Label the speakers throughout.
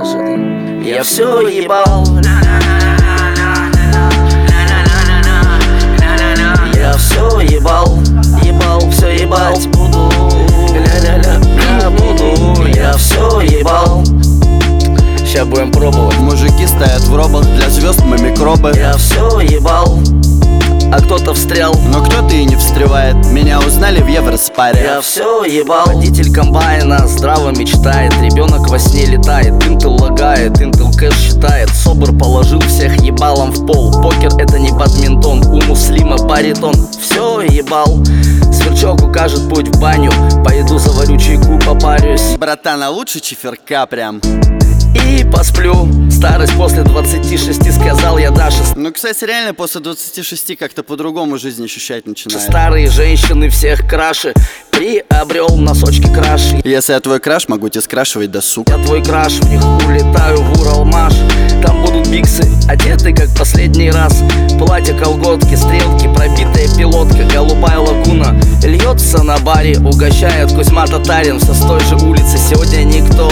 Speaker 1: неожиданно. Я все ебал. Я все ебал, все ебать буду. Я все ебал. Ща будем пробовать.
Speaker 2: Мужики стоят в робах, для звезд мы микробы.
Speaker 1: Я все ебал, а кто-то встрял.
Speaker 2: Но кто-то и не встревает. Меня узнали в Евроспаре.
Speaker 1: Я все ебал. Водитель комбайна здраво мечтает. Ребенок во сне летает. Intel лагает, Intel кэш считает. Собор положил всех ебалом в пол. Покер это не бадминтон, у Муслима баритон. Все ебал. Сверчок укажет путь в баню. Пойду заварю чайку, попарюсь.
Speaker 2: Братан, а лучше чеферка прям.
Speaker 1: И посплю. Старость после 26, сказал я Даше.
Speaker 2: Ну, кстати, реально после 26 как-то по-другому жизнь ощущать начинает.
Speaker 1: Старые женщины всех краше. Приобрел носочки краш.
Speaker 2: Если я твой краш, могу тебе скрашивать досуг.
Speaker 1: Я твой краш, в них улетаю в Уралмаш. Там будут биксы, одеты как последний раз. Платье, колготки, стрелки, пробитая пилотка. Голубая лагуна льется на баре. Угощает Кузьма Татарин все с той же улицы. Сегодня никто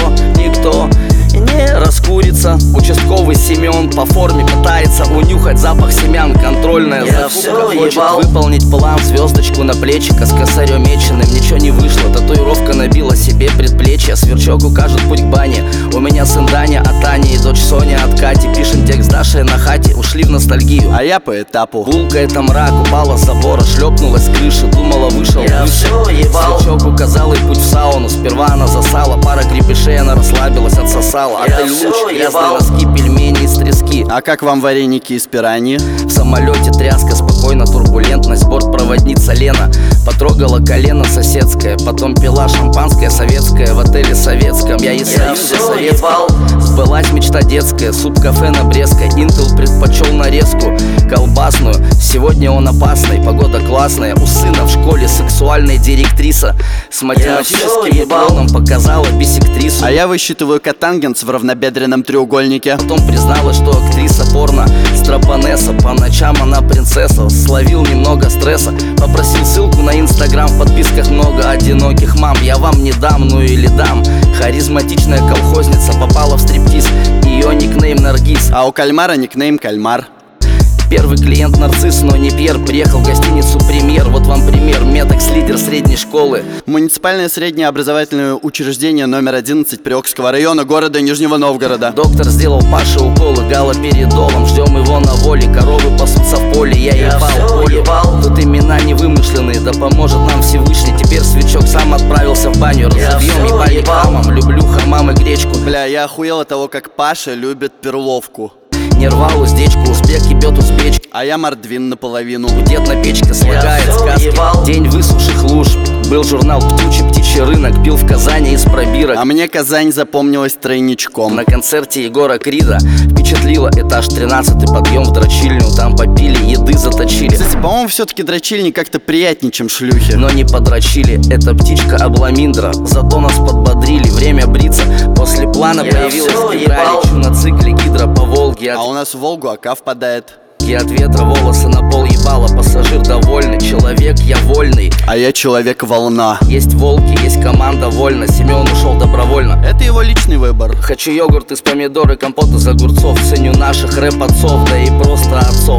Speaker 1: не раскурится. Участковый Семен по форме пытается унюхать запах семян. Контрольная закупка хочет выполнить план. Звездочку на плечико с косарем меченым. Ничего не вышло, татуировка набила себе предплечье. Сверчок укажет путь к бане. У меня сын Даня от Тани и дочь Соня от Кати. Пишем текст Дашей на хате, ушли в ностальгию.
Speaker 2: А я по этапу.
Speaker 1: Булка это мрак, упала с забора, шлепнулась с крыши. Думала, вышел выше. Сверчок указал ей путь в сауну. Сперва она засала, пара крепышей, она расслабилась, отсосала. Отель луч, грязные носки, пельмени из трески.
Speaker 2: А как вам вареники из пираньи?
Speaker 1: В самолете тряска, спокойно, турбулентность. Бортпроводница Лена потрогала колено соседское. Потом пила шампанское советское в отеле советском. Я из Союза советского. Сбылась мечта детская, суп-кафе на Брестской. Intel предпочел нарезку колбасную. Сегодня он опасный, погода классная. У сына в школе сексуальная директриса с математическим дипломом показала бисектрису.
Speaker 2: А я высчитываю котангенс в равнобедренном треугольнике.
Speaker 1: Потом призналась, что актриса порно стропонесса. По ночам она принцесса. Словил немного стресса. Попросил ссылку на Инстаграм. В подписках много одиноких мам. Я вам не дам, ну или дам. Харизматичная колхозница попала в стриптиз. Ее никнейм Наргиз.
Speaker 2: А у кальмара никнейм Кальмар.
Speaker 1: Первый клиент нарцисс, но не Пьер. Приехал в гостиницу «Премьер». Вот вам пример. Метакс, лидер средней школы.
Speaker 2: Муниципальное среднее образовательное учреждение номер 11 Приокского района города Нижнего Новгорода.
Speaker 1: Доктор сделал Паше уколы галоперидолом. Ждем его на воле. Коровы пасутся в поле. Я ебал поле. Тут имена не вымышленные. Да поможет нам Всевышний. Теперь Сверчок сам отправился в баню. Разобьем ебали хамам. Люблю хамам и гречку.
Speaker 2: Бля, я охуел от того, как Паша любит перловку.
Speaker 1: Не рвал уздечку, узбек ебет узбечки.
Speaker 2: А я мордвин наполовину.
Speaker 1: Дед на печке слагает сказки. День высохших луж. Был журнал «Птичий рынок». Пил в Казани из пробирок.
Speaker 2: А мне Казань запомнилась тройничком.
Speaker 1: На концерте Егора Крида впечатлило этаж 13, подъем в дрочильню. Там попили, еды заточили.
Speaker 2: Кстати, по-моему, все-таки дрочильни как-то приятнее, чем шлюхи.
Speaker 1: Но не подрочили, это птичка обламиндра. Зато нас подбодрили, время бриться. После плана появилась гидра. Лечу на цикле гидра по Волге.
Speaker 2: А у нас в Волгу ока впадает.
Speaker 1: И от ветра волосы на пол ебало. Пассажир довольный, человек я вольный.
Speaker 2: А я человек-волна.
Speaker 1: Есть волки, есть команда вольно. Семен ушел добровольно.
Speaker 2: Это его личный выбор.
Speaker 1: Хочу йогурт из помидор и компот из огурцов. Ценю наших рэп-отцов, да и просто отцов.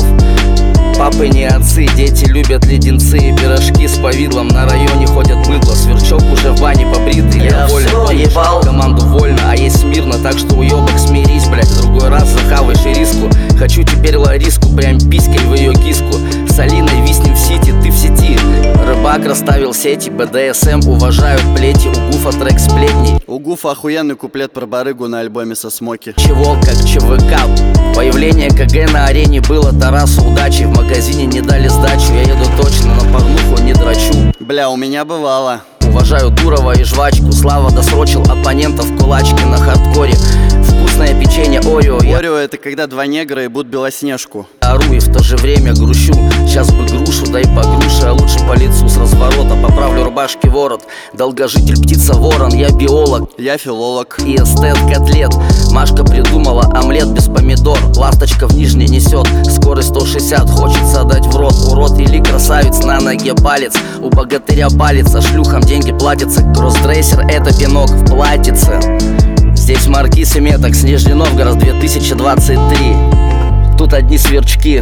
Speaker 1: Папы не отцы, дети любят леденцы и пирожки с повидлом. На районе ходят быдло. Сверчок уже в бане побритый. Я вольно ебал команду вольно, а есть смирно. Так что уебок смирись, блять. В другой раз захаваешь и риску. Хочу теперь Лариску, прям писькой в ее киску. С Алиной виснем в сити, ты в сети. Рыбак расставил сети, БДСМ уважают плети. У Гуфа трек сплетней.
Speaker 2: У Гуфа охуенный куплет про барыгу на альбоме со Смоки.
Speaker 1: Чего как ЧВК. Появление КГ на арене было Тарасу удачи. В магазине не дали сдачу. Я еду точно на порнуху, не дрочу.
Speaker 2: Бля, у меня бывало.
Speaker 1: Уважаю Дурова и жвачку. Слава досрочил оппонентов кулачки на хардкоре. Вкусное печенье Орео.
Speaker 2: Орео это когда два негра ебут Белоснежку.
Speaker 1: Ору и в то же время грущу. Сейчас бы грушу, дай по груше. А лучше по лицу с разворота. Поправлю рубашки ворот. Долгожитель птица ворон. Я биолог.
Speaker 2: Я филолог.
Speaker 1: И эстет котлет. Машка придумала омлет без помидор. Ласточка в нижней несет. Скорость 160. Хочется дать в рот. Урод или красавец, на ноге палец. У богатыря палец, а шлюхам деньги платятся. Кроссдрессер это пинок в платьице. Здесь Маркиз и Меток, Нижний Новгород, 2023. Тут одни сверчки.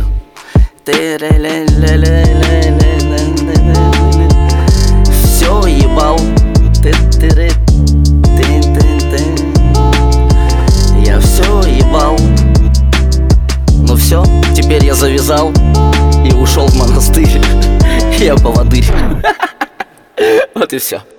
Speaker 1: Все ебал. Я все ебал. Ну все, теперь я завязал и ушел в монастырь. Я поводырь. Вот и все.